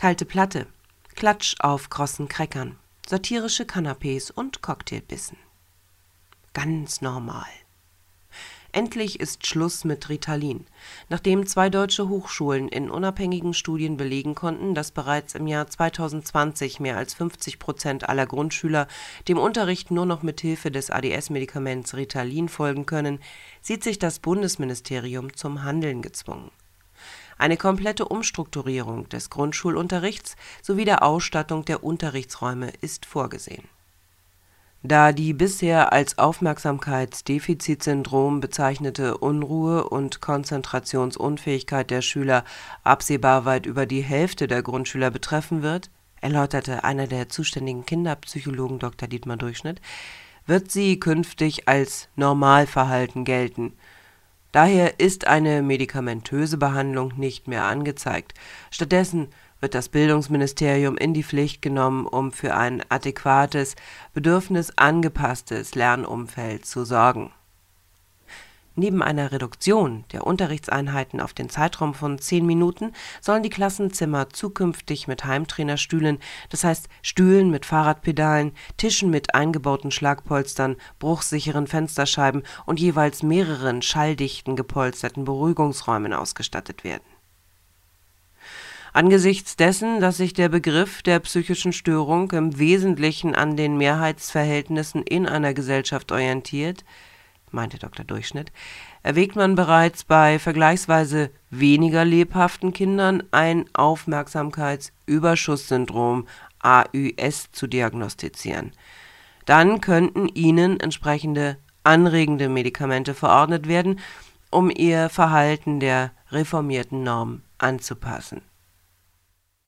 Kalte Platte, Klatsch auf krossen Crackern, satirische Canapés und Cocktailbissen. Ganz normal. Endlich ist Schluss mit Ritalin, nachdem 2 deutsche Hochschulen in unabhängigen Studien belegen konnten, dass bereits im Jahr 2020 mehr als 50% aller Grundschüler dem Unterricht nur noch mit Hilfe des ADS-Medikaments Ritalin folgen können, sieht sich das Bundesministerium zum Handeln gezwungen. Eine komplette Umstrukturierung des Grundschulunterrichts sowie der Ausstattung der Unterrichtsräume ist vorgesehen. Da die bisher als Aufmerksamkeitsdefizitsyndrom bezeichnete Unruhe und Konzentrationsunfähigkeit der Schüler absehbar weit über die Hälfte der Grundschüler betreffen wird, erläuterte einer der zuständigen Kinderpsychologen Dr. Dietmar Durchschnitt, wird sie künftig als Normalverhalten gelten. Daher ist eine medikamentöse Behandlung nicht mehr angezeigt. Stattdessen wird das Bildungsministerium in die Pflicht genommen, um für ein adäquates, bedürfnisangepasstes Lernumfeld zu sorgen. Neben einer Reduktion der Unterrichtseinheiten auf den Zeitraum von 10 Minuten sollen die Klassenzimmer zukünftig mit Heimtrainerstühlen, das heißt Stühlen mit Fahrradpedalen, Tischen mit eingebauten Schlagpolstern, bruchsicheren Fensterscheiben und jeweils mehreren schalldichten gepolsterten Beruhigungsräumen ausgestattet werden. Angesichts dessen, dass sich der Begriff der psychischen Störung im Wesentlichen an den Mehrheitsverhältnissen in einer Gesellschaft orientiert, meinte Dr. Durchschnitt, erwägt man bereits bei vergleichsweise weniger lebhaften Kindern ein Aufmerksamkeitsüberschusssyndrom AÜS zu diagnostizieren. Dann könnten ihnen entsprechende anregende Medikamente verordnet werden, um ihr Verhalten der reformierten Norm anzupassen.